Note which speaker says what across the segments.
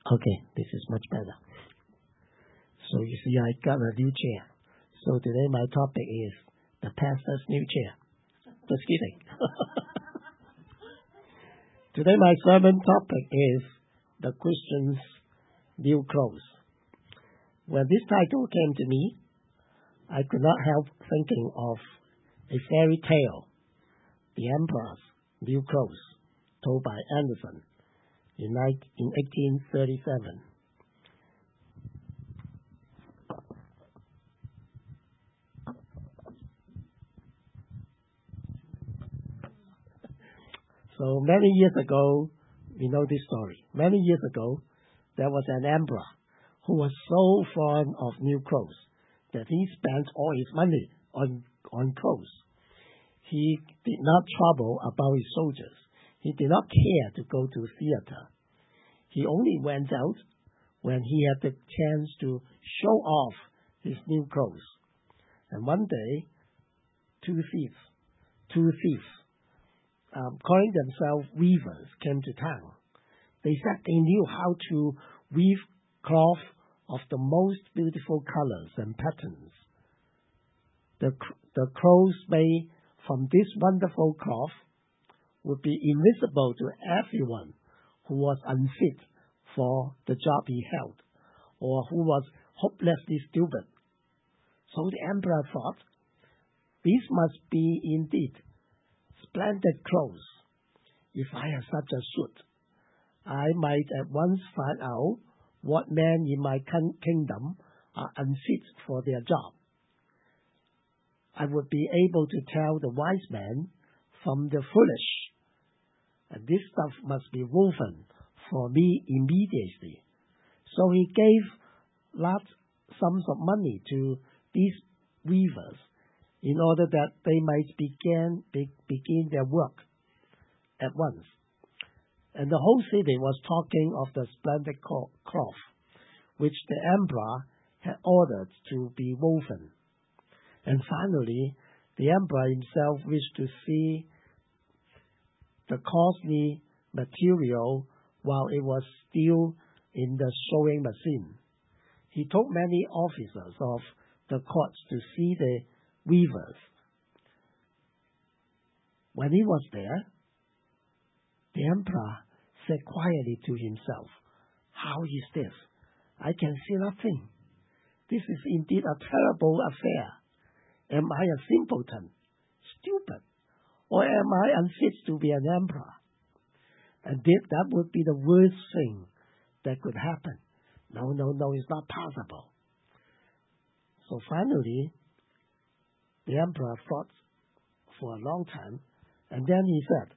Speaker 1: Okay, this is much better. So you see, I got a new chair. So today my topic is the pastor's new chair. Just kidding. Today my sermon topic is the Christian's new clothes. When this title came to me, I could not help thinking of a fairy tale, The Emperor's New Clothes, told by Anderson in 1837. So many years ago, we know this story. Many years ago, there was an emperor who was so fond of new clothes that he spent all his money on clothes. He did not trouble about his soldiers. He did not care to go to theater. He only went out when he had the chance to show off his new clothes. And one day, two thieves, calling themselves weavers, came to town. They said they knew how to weave cloth of the most beautiful colors and patterns. The clothes made from this wonderful cloth would be invisible to everyone who was unfit for the job he held or who was hopelessly stupid. So the emperor thought, these must be indeed splendid clothes. If I had such a suit, I might at once find out what men in my kingdom are unfit for their job. I would be able to tell the wise men from the foolish, and this stuff must be woven for me immediately. So he gave large sums of money to these weavers in order that they might begin their work at once. And the whole city was talking of the splendid cloth which the emperor had ordered to be woven. And finally, the emperor himself wished to see the costly material while it was still in the sewing machine. He took many officers of the courts to see the weavers. When he was there, the emperor said quietly to himself, "How is this? I can see nothing. This is indeed a terrible affair. Am I a simpleton, stupid, or am I unfit to be an emperor? And that would be the worst thing that could happen. No, it's not possible." So finally, the emperor thought for a long time, and then he said,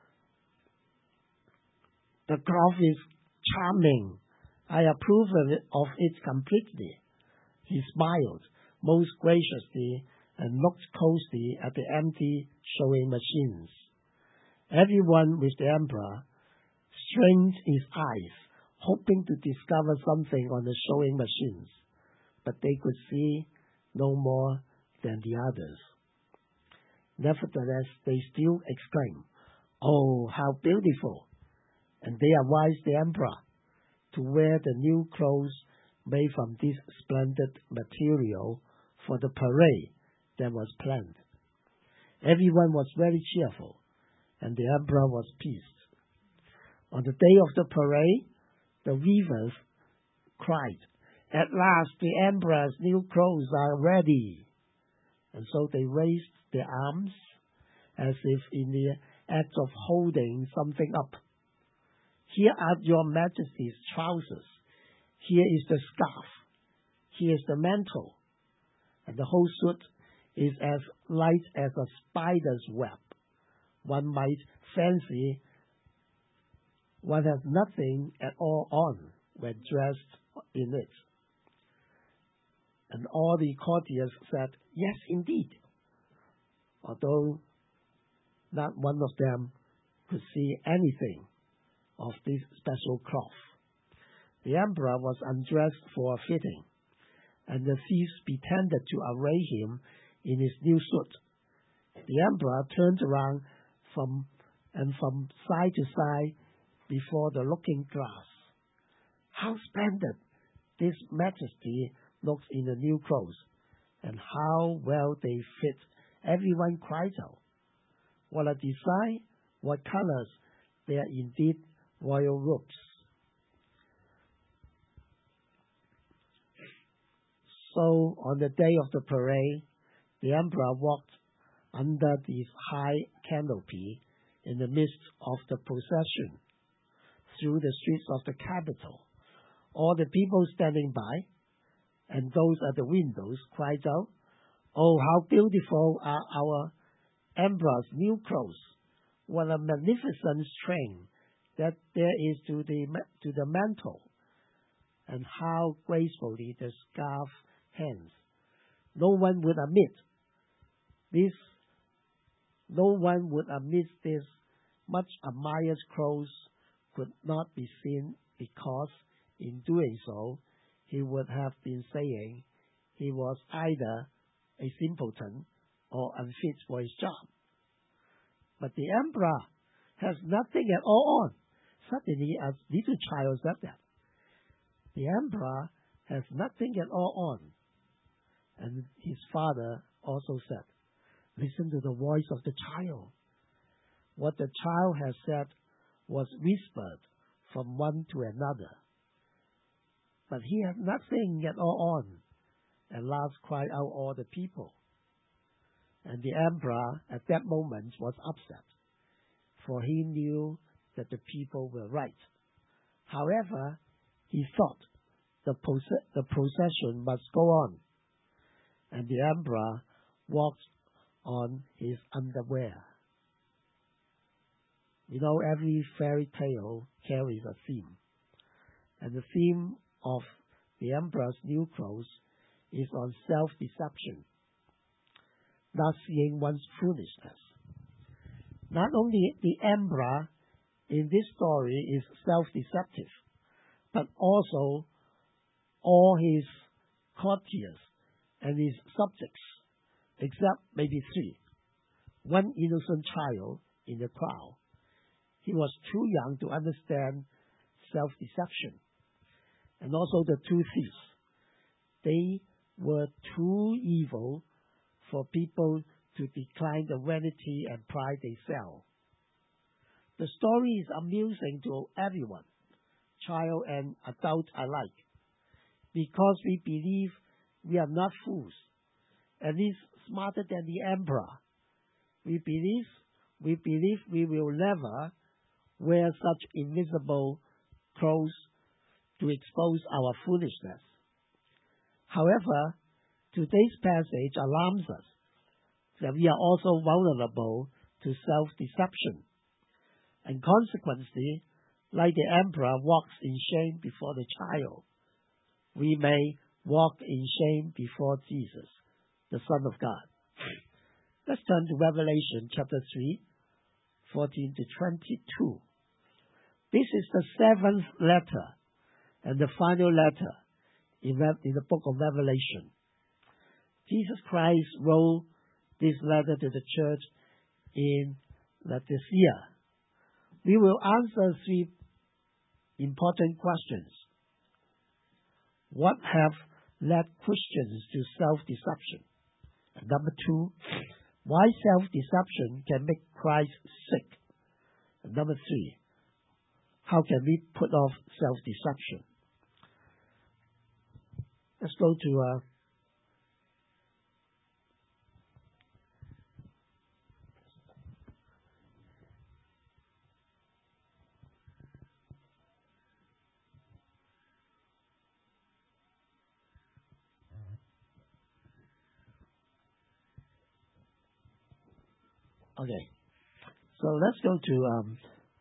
Speaker 1: "The cloth is charming. I approve of it completely." He smiled most graciously and looked closely at the empty sewing machines. Everyone with the emperor strained his eyes, hoping to discover something on the sewing machines, but they could see no more than the others. Nevertheless, they still exclaimed, "Oh, how beautiful!" And they advised the emperor to wear the new clothes made from this splendid material for the parade that was planned. Everyone was very cheerful, and the emperor was pleased. On the day of the parade, the weavers cried, "At last the emperor's new clothes are ready." And so they raised their arms as if in the act of holding something up. "Here are your majesty's trousers. Here is the scarf. Here is the mantle." And the whole suit is as light as a spider's web. One might fancy one has nothing at all on when dressed in it. And all the courtiers said, "Yes, indeed," although not one of them could see anything of this special cloth. The emperor was undressed for a fitting, and the thieves pretended to array him in his new suit. The emperor turned around from side to side before the looking glass. How splendid this majesty looks in the new clothes, and how well they fit. Everyone cries out, what a design, what colors, they are indeed royal robes. So on the day of the parade, the emperor walked under this high canopy in the midst of the procession through the streets of the capital. All the people standing by and those at the windows cried out, "Oh, how beautiful are our emperor's new clothes! What a magnificent train that there is to the mantle, and how gracefully the scarf hangs." No one would admit this much admired clothes could not be seen, because in doing so he would have been saying he was either a simpleton or unfit for his job. But the emperor has nothing at all on. Suddenly a little child said that. The emperor has nothing at all on. And his father also said, "Listen to the voice of the child." What the child had said was whispered from one to another. But he has nothing at all on. At last cried out all the people. And the emperor at that moment was upset, for he knew that the people were right. However, he thought the procession must go on, and the emperor walked on his underwear. You know, every fairy tale carries a theme, and the theme of the emperor's new clothes is on self-deception, not seeing one's foolishness. Not only the emperor in this story is self-deceptive, but also all his courtiers and his subjects, except maybe three. One innocent child in the crowd. He was too young to understand self-deception. And also the two thieves. They were too evil for people to decline the vanity and pride they sell. The story is amusing to everyone, child and adult alike, because we believe we are not fools, at least smarter than the emperor. We believe we will never wear such invisible clothes to expose our foolishness. However, today's passage alarms us that we are also vulnerable to self-deception, and consequently, like the emperor walks in shame before the child, we may walk in shame before Jesus, the Son of God. Let's turn to Revelation chapter 3, 14 to 22. This is the seventh letter and the final letter in the book of Revelation. Jesus Christ wrote this letter to the church in Laodicea. We will answer three important questions. What have led Christians to self-deception? And number two, why self-deception can make Christ sick? And number three, how can we put off self-deception? Let's go to okay. So let's go to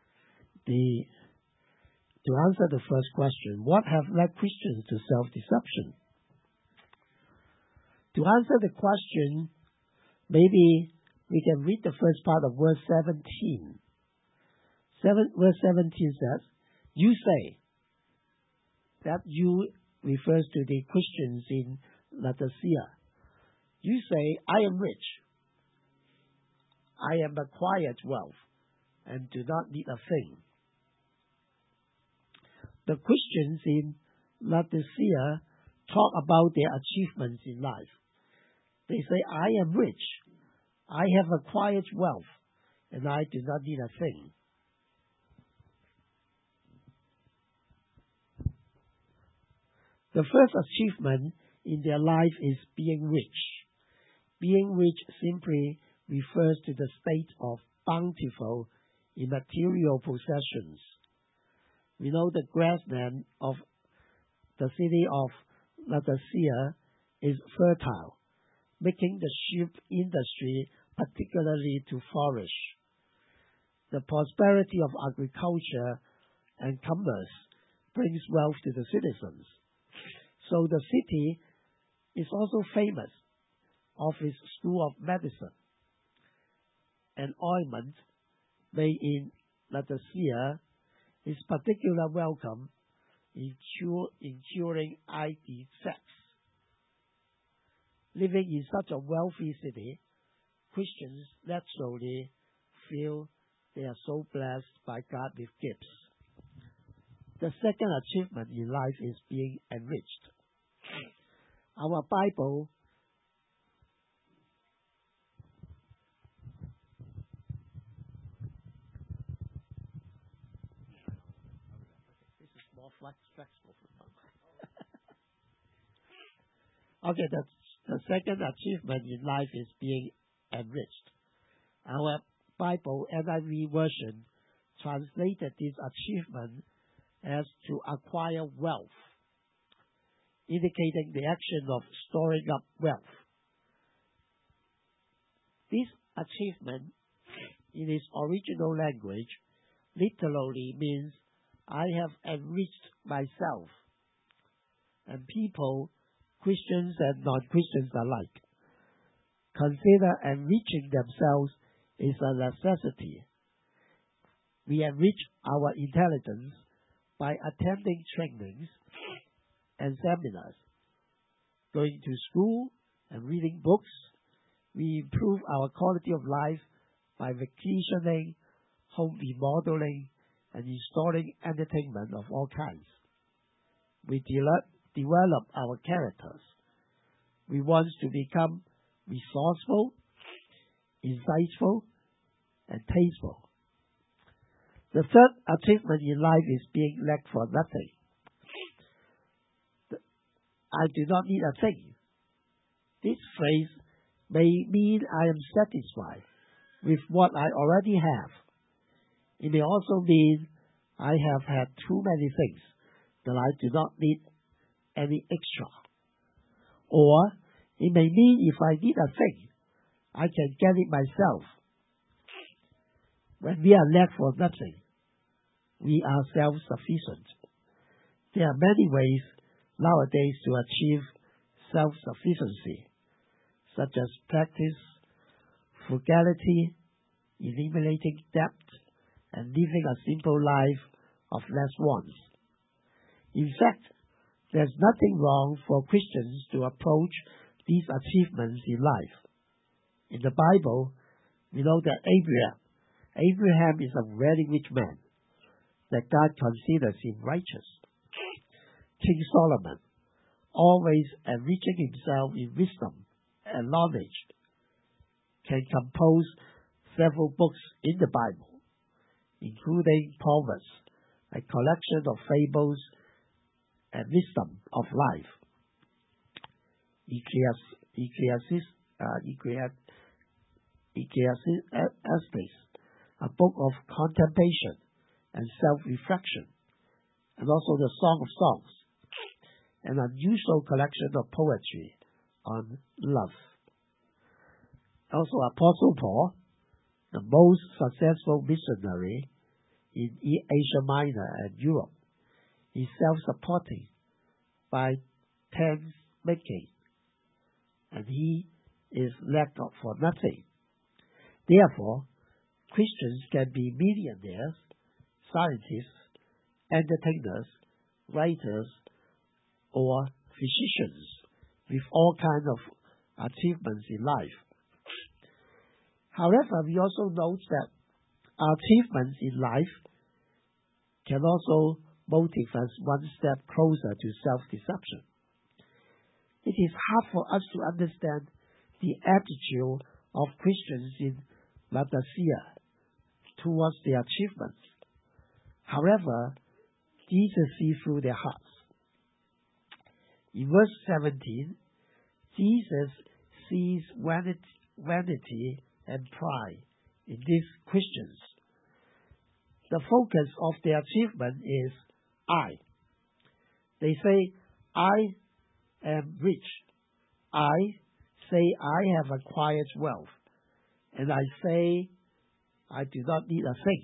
Speaker 1: answer the first question. What have led Christians to self-deception? To answer the question, maybe we can read the first part of verse 17. Verse 17 says, "You say," that "you" refers to the Christians in Laodicea. "You say, I am rich. I have acquired wealth and do not need a thing. the Christians in Laodicea talk about their achievements in life. They say, I am rich, I have acquired wealth, and I do not need a thing. The first achievement in their life is being rich. Being rich simply refers to the state of bountiful in material possessions. We know the grassland of the city of Laodicea is fertile, making the sheep industry particularly to flourish. The prosperity of agriculture and commerce brings wealth to the citizens. So the city is also famous of its school of medicine. An ointment made in Laodicea is particularly welcome in curing eye defects. Living in such a wealthy city, Christians naturally feel they are so blessed by God with gifts. The second achievement in life is being enriched. Our Bible this is more flexible. Okay, the second achievement in life is being enriched. Our Bible NIV version translated this achievement as to acquire wealth, indicating the action of storing up wealth. This achievement, in its original language, literally means I have enriched myself. And people, Christians and non-Christians alike, consider enriching themselves is a necessity. We enrich our intelligence by attending trainings and seminars, going to school and reading books. We improve our quality of life by vacationing, home remodeling, and installing entertainment of all kinds. We develop our characters. We want to become resourceful, insightful, and tasteful. The third achievement in life is being lack for nothing. I do not need a thing. This phrase may mean I am satisfied with what I already have. It may also mean I have had too many things that I do not need any extra. Or it may mean if I need a thing, I can get it myself. When we are lack for nothing, we are self-sufficient. There are many ways nowadays to achieve self-sufficiency, such as practice frugality, eliminating debt, and living a simple life of less wants. In fact, there's nothing wrong for Christians to approach these achievements in life. In the Bible, we know that Abraham is a very rich man, that God considers him righteous. King Solomon, always enriching himself in wisdom and knowledge, can compose several books in the Bible, including Proverbs, a collection of fables and wisdom of life. Ecclesiastes, a book of contemplation and self-reflection, and also the Song of Songs, an unusual collection of poetry on love. Also, Apostle Paul, the most successful missionary in Asia Minor and Europe, is self-supporting by tent making, and he is lack for nothing. Therefore, Christians can be millionaires, scientists, entertainers, writers, or physicians with all kinds of achievements in life. However, we also note that our achievements in life can also motive us one step closer to self-deception. It is hard for us to understand the attitude of Christians in Laodicea towards their achievements. However, Jesus sees through their hearts. In verse 17, Jesus sees vanity and pride in these Christians. The focus of their achievement is I. They say, I am rich. I say I have acquired wealth. And I say I do not need a thing.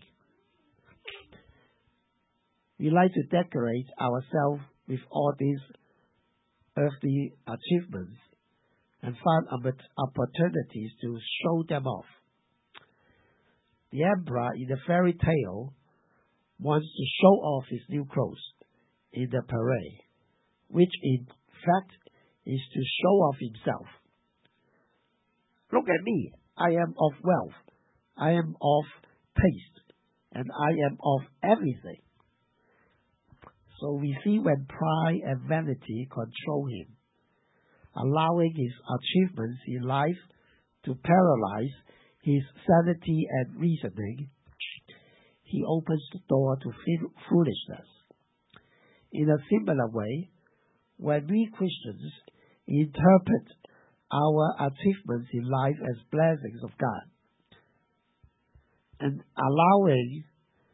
Speaker 1: We like to decorate ourselves with all these earthly achievements and find opportunities to show them off. The emperor in the fairy tale wants to show off his new clothes in the parade, which in fact is to show off himself. Look at me, I am of wealth, I am of taste, and I am of everything. So we see when pride and vanity control him, allowing his achievements in life to paralyze his sanity and reasoning, he opens the door to foolishness. In a similar way, when we Christians interpret our achievements in life as blessings of God and allowing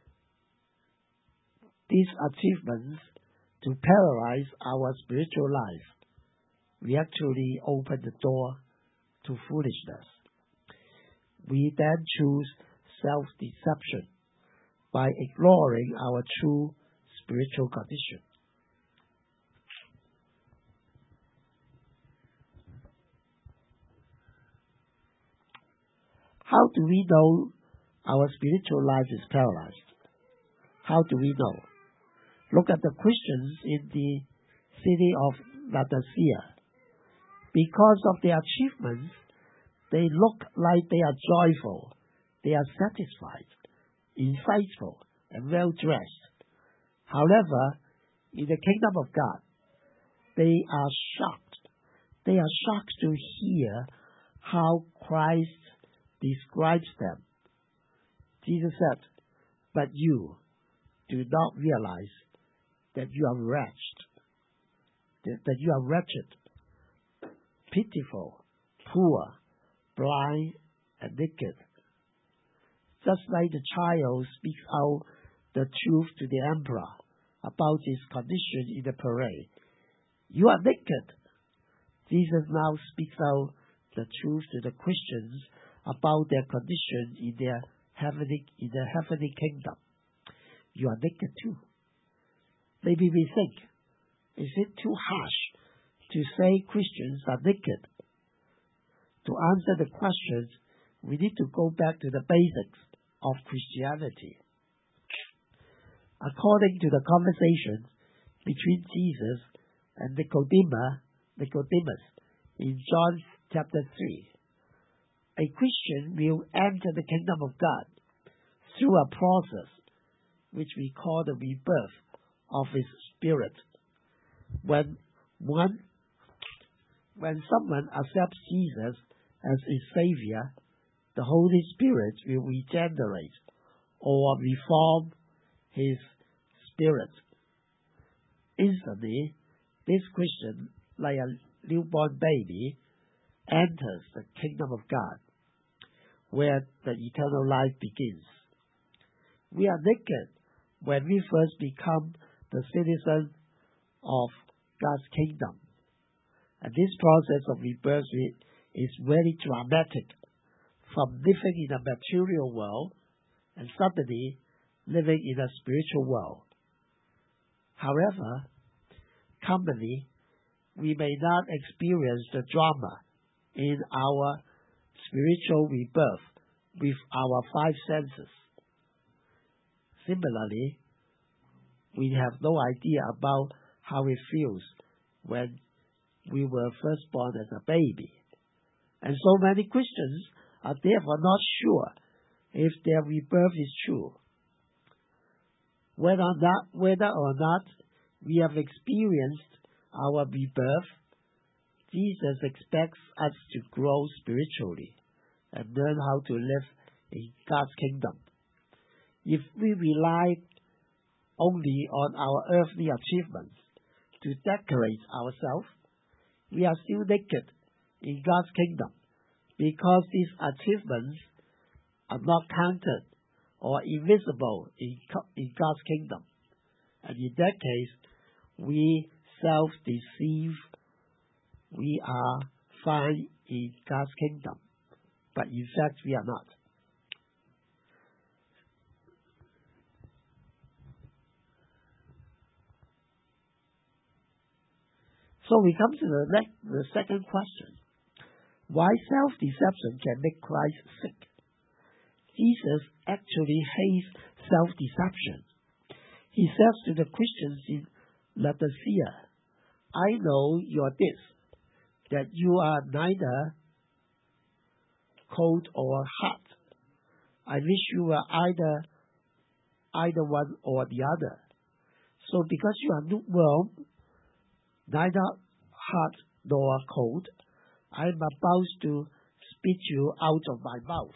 Speaker 1: these achievements to paralyze our spiritual life, we actually open the door to foolishness. We then choose self-deception by ignoring our true spiritual condition. How do we know our spiritual life is paralyzed? How do we know? Look at the Christians in the city of Laodicea. Because of their achievements, they look like they are joyful, they are satisfied, insightful, and well-dressed. However, in the kingdom of God, they are shocked. They are shocked to hear how Christ describes them. Jesus said, "But you do not realize that you are wretched, that you are wretched, pitiful, poor, blind, and naked." Just like the child speaks out the truth to the emperor about his condition in the parade. You are naked. Jesus now speaks out the truth to the Christians about their condition in the heavenly kingdom. You are naked too. Maybe we think, is it too harsh to say Christians are naked? To answer the questions, we need to go back to the basics of Christianity. According to the conversation between Jesus and Nicodemus in John chapter 3, a Christian will enter the kingdom of God through a process which we call the rebirth of his spirit. When someone accepts Jesus as his Savior, the Holy Spirit will regenerate or reform his spirit. Instantly, this Christian, like a newborn baby, enters the kingdom of God, where the eternal life begins. We are naked when we first become the citizen of God's kingdom. And this process of rebirth is very dramatic, from living in a material world and suddenly living in a spiritual world. However, commonly, we may not experience the drama in our spiritual rebirth with our five senses. Similarly, we have no idea about how it feels when we were first born as a baby. And so many Christians are therefore not sure if their rebirth is true. Whether or not we have experienced our rebirth, Jesus expects us to grow spiritually and learn how to live in God's kingdom. If we rely only on our earthly achievements to decorate ourselves, we are still naked in God's kingdom, because these achievements are not counted or invisible in God's kingdom. And in that case, we self-deceive. We are fine in God's kingdom, but in fact we are not. So we come to the second question. Why self-deception can make Christ sick? Jesus actually hates self-deception. He says to the Christians in Laodicea, I know you're this, that you are neither cold or hot. I wish you were either one or the other. So because you are lukewarm, neither hot nor cold, I am about to spit you out of my mouth.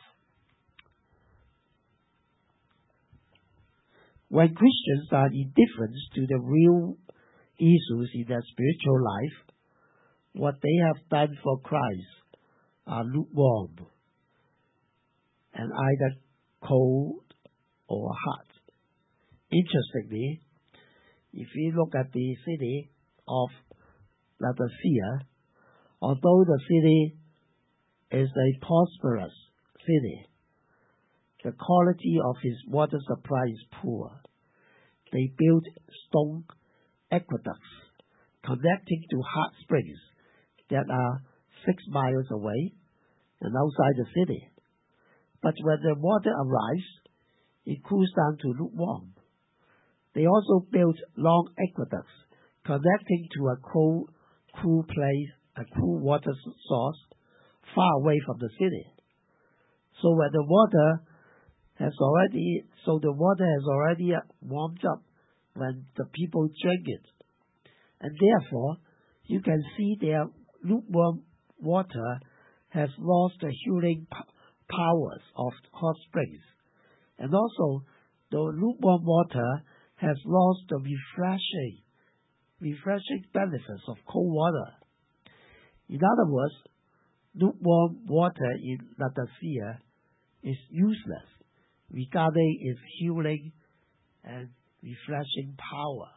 Speaker 1: When Christians are indifferent to the real issues in their spiritual life, what they have done for Christ are lukewarm and either cold or hot. Interestingly, if we look at the city of Laodicea, although the city is a prosperous city, the quality of its water supply is poor. They built stone aqueducts connecting to hot springs that are 6 miles away and outside the city. But when the water arrives, it cools down to lukewarm. They also built long aqueducts connecting to a cool place, a cool water source far away from the city. So the water has already warmed up when the people drink it. And therefore, you can see their lukewarm water has lost the healing powers of hot springs. And also, the lukewarm water has lost the refreshing benefits of cold water. In other words, lukewarm water in Laodicea is useless regarding its healing and refreshing powers.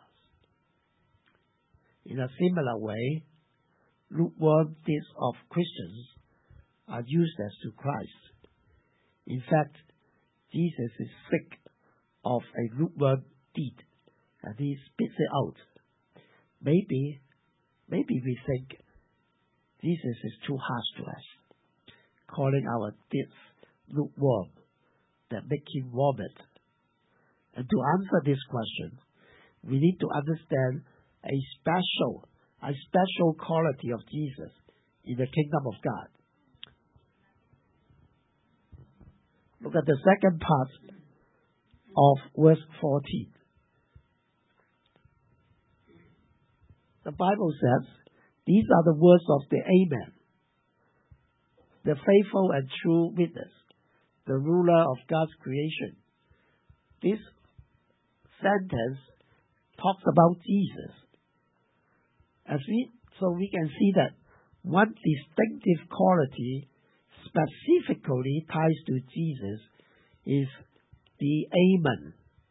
Speaker 1: In a similar way, lukewarm deeds of Christians are useless to Christ. In fact, Jesus is sick of a lukewarm deed, and he spits it out. Maybe we think Jesus is too harsh to us, calling our deeds lukewarm that make him vomit. And to answer this question, we need to understand a special quality of Jesus in the kingdom of God. Look at the second part of verse 14. The Bible says, these are the words of the Amen, the faithful and true witness, the ruler of God's creation. This sentence talks about Jesus. So we can see that one distinctive quality specifically ties to Jesus is the Amen.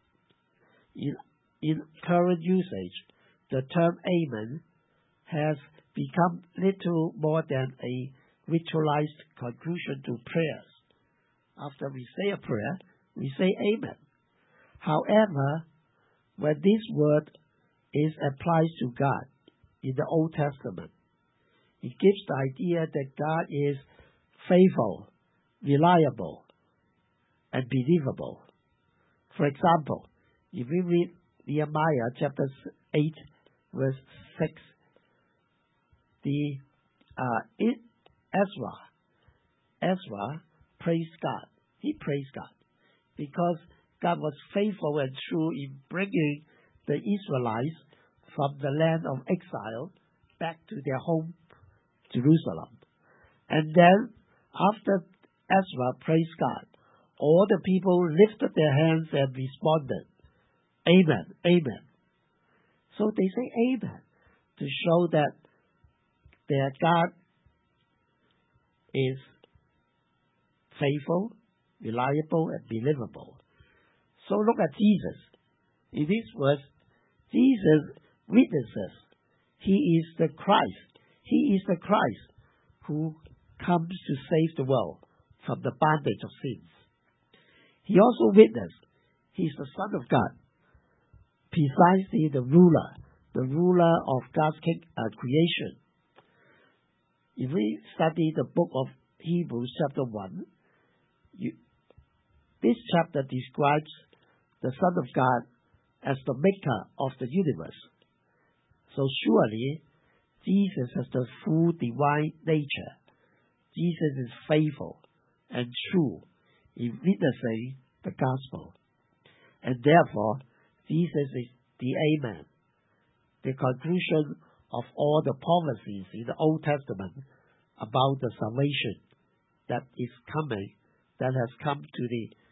Speaker 1: In current usage, the term Amen has become little more than a ritualized conclusion to prayers. After we say a prayer, we say Amen. However, when this word is applied to God in the Old Testament, it gives the idea that God is faithful, reliable, and believable. For example, if we read Nehemiah chapter 8, verse 6, Ezra praised God. He praised God because God was faithful and true in bringing the Israelites from the land of exile back to their home, Jerusalem. And then, after Ezra praised God, all the people lifted their hands and responded, Amen, Amen. So they say Amen to show that their God is faithful, reliable, and believable. So look at Jesus. In this verse, Jesus witnesses He is the Christ. He is the Christ who comes to save the world from the bondage of sins. He also witnessed He is the Son of God, precisely the ruler of God's creation. If we study the book of Hebrews chapter 1, this chapter describes the Son of God as the maker of the universe. So surely, Jesus has the full divine nature. Jesus is faithful and true in witnessing the gospel. And therefore, Jesus is the Amen, the conclusion of all the prophecies in the Old Testament about the salvation that is coming, that has come to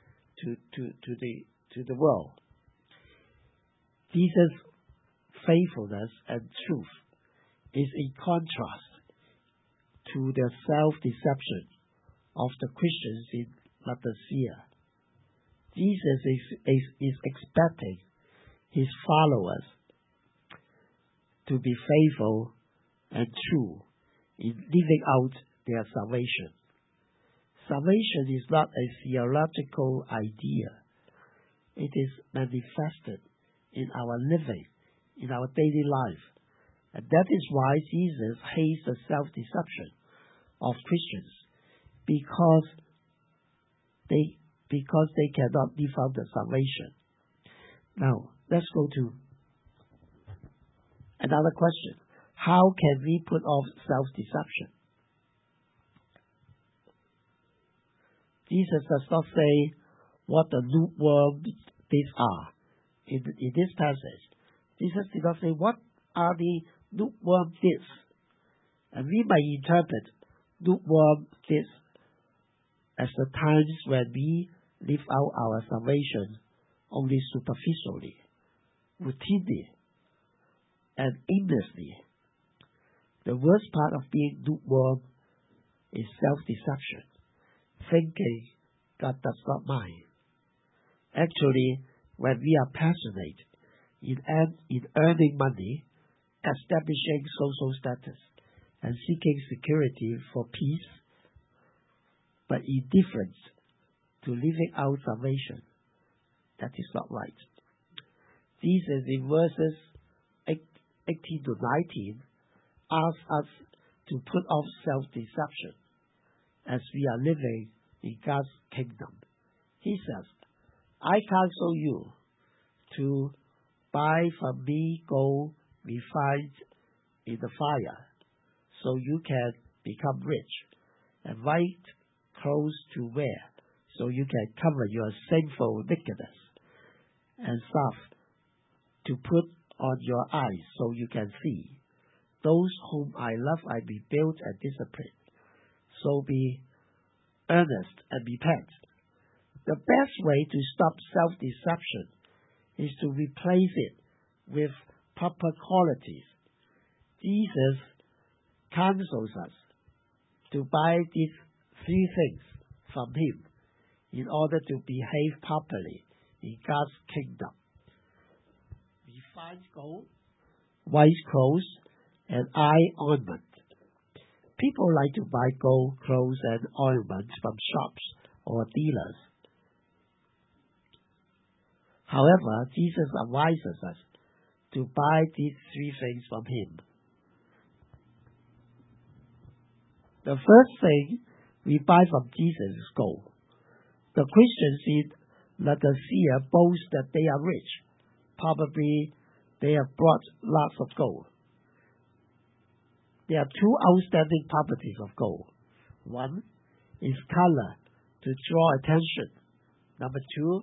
Speaker 1: the world. Jesus' faithfulness and truth is in contrast to the self-deception of the Christians in Laodicea. Jesus is expecting His followers to be faithful and true in living out their salvation. Salvation is not a theological idea. It is manifested in our living, in our daily life. And that is why Jesus hates the self-deception of Christians, because they cannot live out the salvation. Now, let's go to another question. How can we put off self-deception? Jesus does not say what the lukewarm deeds are. In this passage, Jesus did not say what are the lukewarm deeds. And we may interpret lukewarm deeds as the times when we live out our salvation only superficially, routinely, and aimlessly. The worst part of being lukewarm is self-deception, thinking God does not mind. Actually, when we are passionate in earning money, establishing social status, and seeking security for peace, but indifferent to living out salvation, that is not right. Jesus in verses 18 to 19 asks us to put off self-deception as we are living in God's kingdom. He says, I counsel you to buy from me gold refined in the fire, so you can become rich, and white clothes to wear, so you can cover your sinful nakedness, and salve to put on your eyes, so you can see. Those whom I love I rebuild and discipline. So be earnest and repent. The best way to stop self-deception is to replace it with proper qualities. Jesus counsels us to buy these three things from Him in order to behave properly in God's kingdom: refined gold, white clothes, and eye ornament. People like to buy gold, clothes, and ornaments from shops or dealers. However, Jesus advises us to buy these three things from Him. The first thing we buy from Jesus is gold. The Christians in Laodicea boast that they are rich. Probably they have brought lots of gold. There are two outstanding properties of gold. One is color, to draw attention. Number two,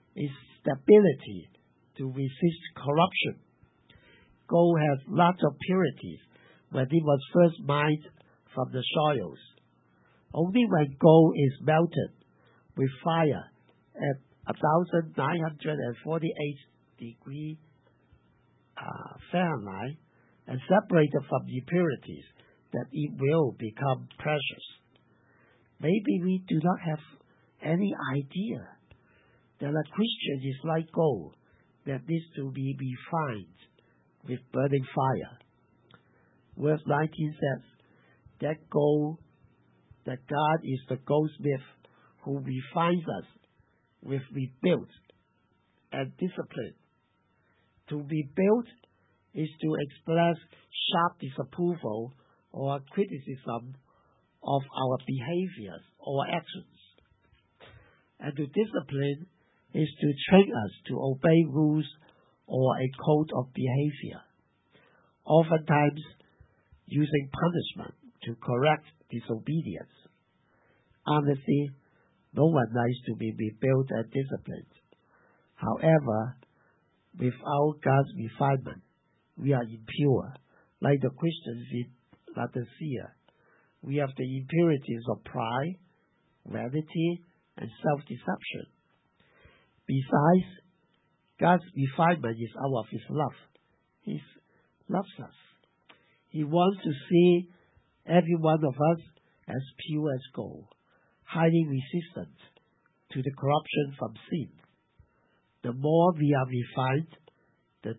Speaker 1: its stability to resist corruption. Gold has lots of purities when it was first mined from the soils. Only when gold is melted with fire at 1948 degrees Fahrenheit and separated from impurities that it will become precious. Maybe we do not have any idea that a Christian is like gold that needs to be refined with burning fire. Verse 19 says that God is the goldsmith who refines us with rebuild and discipline. To be built is to express sharp disapproval or criticism of our behaviors or actions. And to discipline is to train us to obey rules or a code of behavior, oftentimes using punishment to correct disobedience. Honestly, no one likes to be rebuilt and disciplined. However, without God's refinement, we are impure, like the Christians in Laodicea. We have the impurities of pride, vanity, and self-deception. Besides, God's refinement is out of His love. He loves us. He wants to see every one of us as pure as gold, highly resistant to the corruption from sin. The more we are refined, the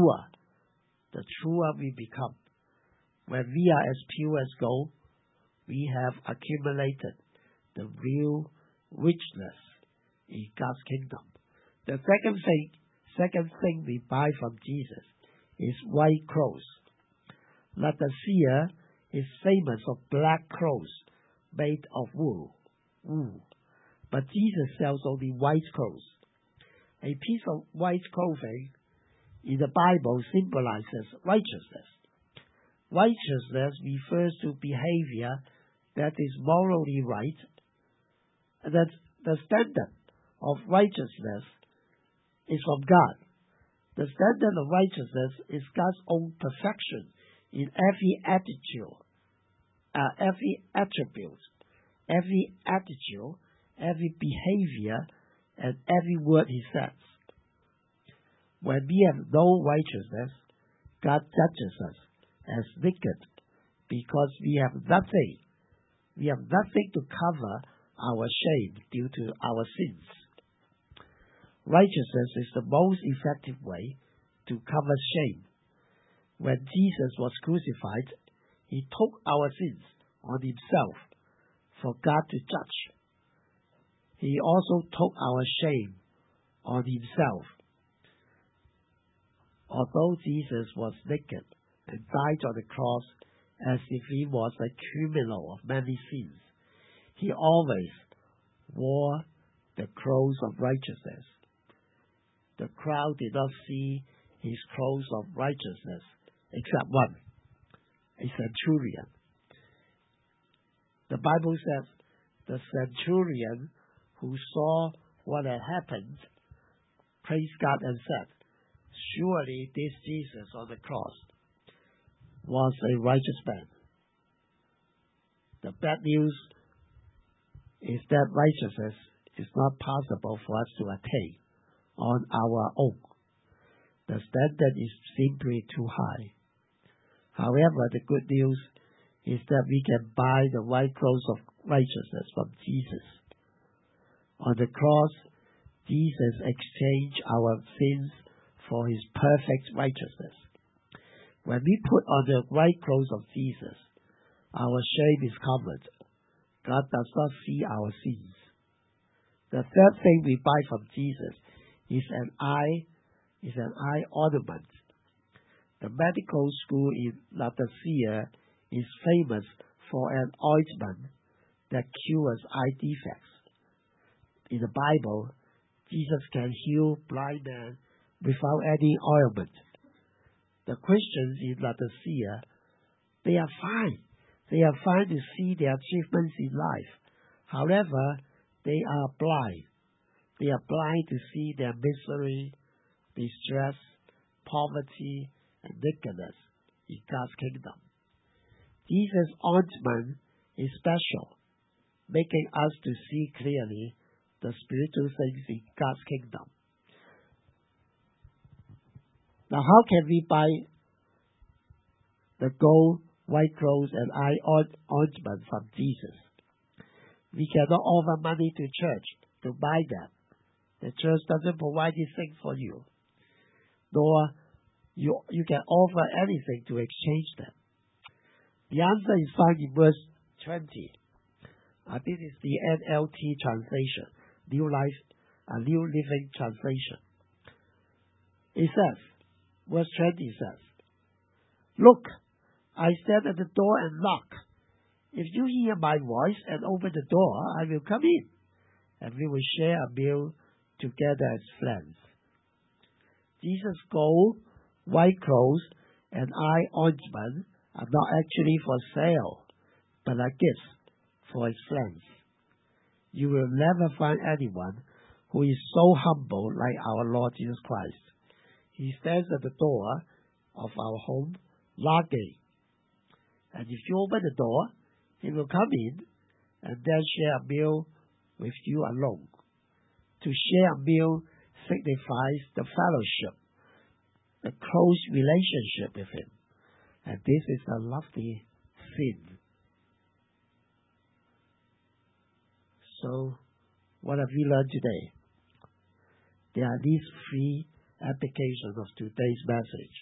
Speaker 1: truer we become. When we are as pure as gold, we have accumulated the real richness in God's kingdom. The second thing we buy from Jesus is white clothes. Laodicea is famous for black clothes made of wool. But Jesus sells only white clothes. A piece of white clothing in the Bible symbolizes righteousness. Righteousness refers to behavior that is morally right, and that the standard of righteousness is from God. The standard of righteousness is God's own perfection in every attitude, every behavior, and every word He says. When we have no righteousness, God judges us as wicked because we have nothing. We have nothing to cover our shame due to our sins. Righteousness is the most effective way to cover shame. When Jesus was crucified, He took our sins on Himself for God to judge. He also took our shame on Himself. Although Jesus was naked and died on the cross as if He was a criminal of many sins, He always wore the clothes of righteousness. The crowd did not see His clothes of righteousness except one, a centurion. The Bible says the centurion who saw what had happened praised God and said, "Surely this Jesus on the cross was a righteous man." The bad news is that righteousness is not possible for us to attain on our own. The standard is simply too high. However, the good news is that we can buy the white clothes of righteousness from Jesus. On the cross, Jesus exchanged our sins for His perfect righteousness. When we put on the white clothes of Jesus, our shame is covered. God does not see our sins. The third thing we buy from Jesus is an eye ornament. The medical school in Laodicea is famous for an ointment that cures eye defects. In the Bible, Jesus can heal blind men without any ointment. The Christians in Laodicea, they are fine. They are fine to see their achievements in life. However, they are blind. They are blind to see their misery, distress, poverty, and nakedness in God's kingdom. Jesus' ointment is special, making us to see clearly the spiritual things in God's kingdom. Now, how can we buy the gold, white clothes, and eye ointment from Jesus? We cannot offer money to church to buy them. The church doesn't provide these things for you. Nor you can offer anything to exchange them. The answer is found in verse 20. This is the NLT translation, New Living Translation. It says, verse 20 says, "Look, I stand at the door and knock. If you hear my voice and open the door, I will come in, and we will share a meal together as friends." Jesus' gold, white clothes, and eye ointment are not actually for sale, but are gifts for his friends. You will never find anyone who is so humble like our Lord Jesus Christ. He stands at the door of our home, knocking. And if you open the door, he will come in and then share a meal with you alone. To share a meal signifies the fellowship, the close relationship with him. And this is a lovely thing. So, what have we learned today? There are these three applications of today's message.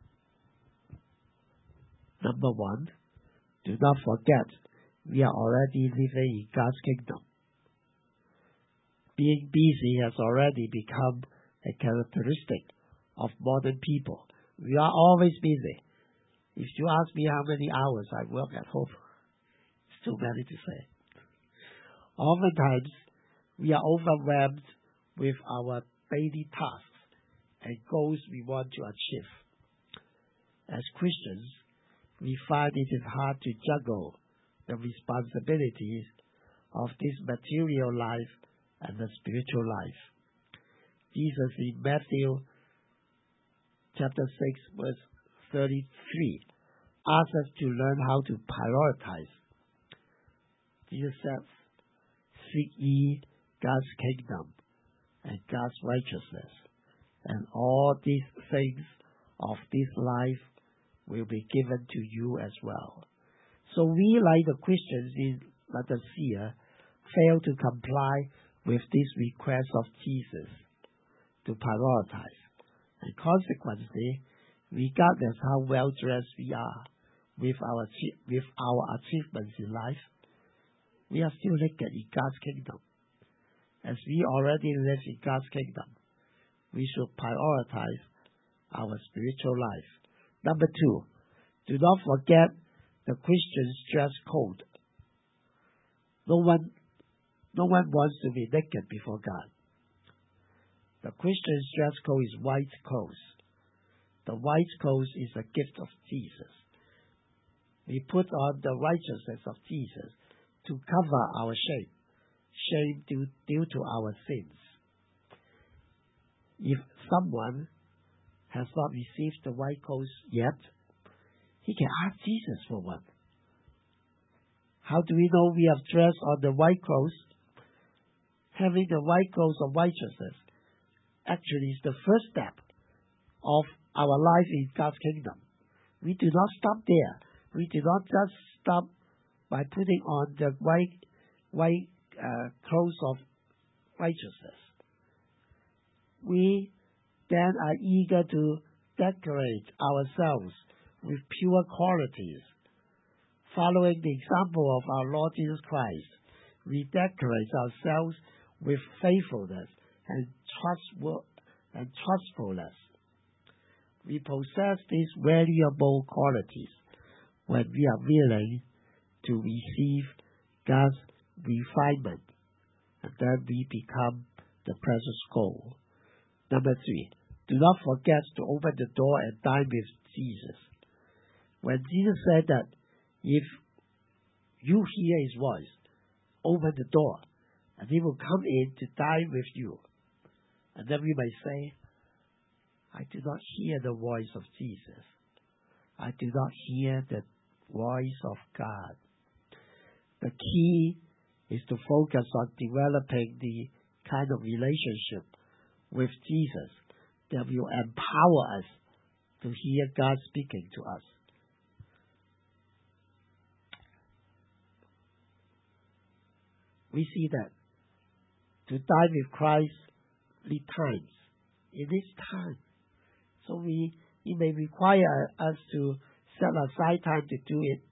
Speaker 1: Number one, do not forget we are already living in God's kingdom. Being busy has already become a characteristic of modern people. We are always busy. If you ask me how many hours I work at home, it's too many to say. Oftentimes, we are overwhelmed with our daily tasks and goals we want to achieve. As Christians, we find it is hard to juggle the responsibilities of this material life and the spiritual life. Jesus in Matthew chapter 6 verse 33 asks us to learn how to prioritize. Jesus says, "Seek ye God's kingdom and God's righteousness, and all these things of this life will be given to you as well." So we, like the Christians in Laodicea, fail to comply with this request of Jesus to prioritize. And consequently, regardless how well dressed we are with our achievements in life, we are still naked in God's kingdom. As we already live in God's kingdom, we should prioritize our spiritual life. Number two, do not forget the Christian's dress code. No one wants to be naked before God. The Christian's dress code is white clothes. The white clothes is a gift of Jesus. We put on the righteousness of Jesus to cover our shame due to our sins. If someone has not received the white clothes yet, he can ask Jesus for one. How do we know we have dressed on the white clothes? Having the white clothes of righteousness actually is the first step of our life in God's kingdom. We do not stop there. We do not just stop by putting on the white clothes of righteousness. We then are eager to decorate ourselves with pure qualities. Following the example of our Lord Jesus Christ, we decorate ourselves with faithfulness and trustfulness. We possess these valuable qualities when we are willing to receive God's refinement, and then we become the precious gold. Number three, do not forget to open the door and dine with Jesus. When Jesus said that if you hear his voice, open the door And He will come in to dine with you. And then we may say, I do not hear the voice of Jesus. I do not hear the voice of God. The key is to focus on developing the kind of relationship with Jesus that will empower us to hear God speaking to us. We see that to dine with Christ need times. It is time. So it may require us to set aside time to do it.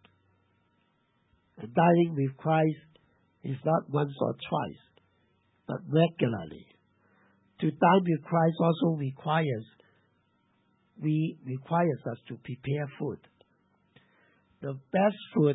Speaker 1: And dining with Christ is not once or twice, but regularly. To dine with Christ also requires us to prepare food. The best food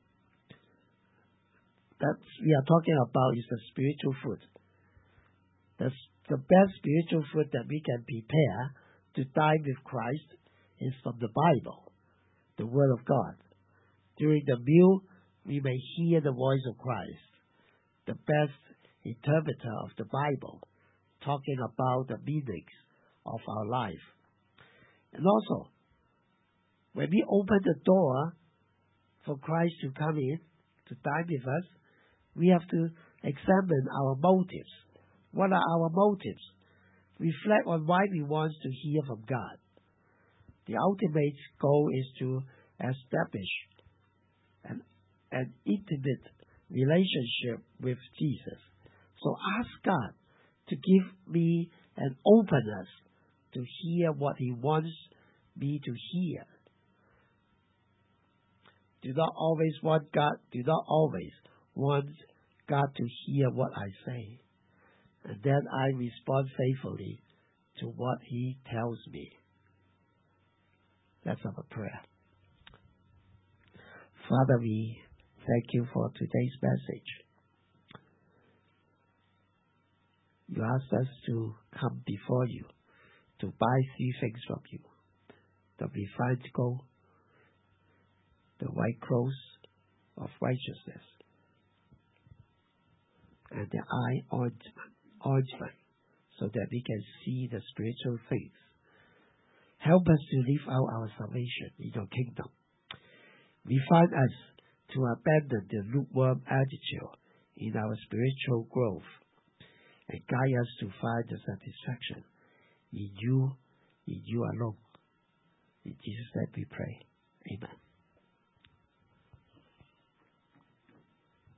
Speaker 1: that we are talking about is the spiritual food. The best spiritual food that we can prepare to dine with Christ is from the Bible, the Word of God. During the meal, we may hear the voice of Christ, the best interpreter of the Bible, talking about the meanings of our life. And also, when we open the door for Christ to come in, to dine with us, we have to examine our motives. What are our motives? Reflect on why we want to hear from God. The ultimate goal is to establish an intimate relationship with Jesus. So ask God to give me an openness to hear what He wants me to hear. Do not always want God to hear what I say. And then I respond faithfully to what He tells me. Let's have a prayer. Father, we thank You for today's message. You asked us to come before You to buy 3 things from You: the refined gold, the white clothes of righteousness, and the eye ointment, so that we can see the spiritual things. Help us to live out our salvation in Your kingdom. Refine us to abandon the lukewarm attitude in our spiritual growth, and guide us to find the satisfaction in You alone. In Jesus' name we pray. Amen.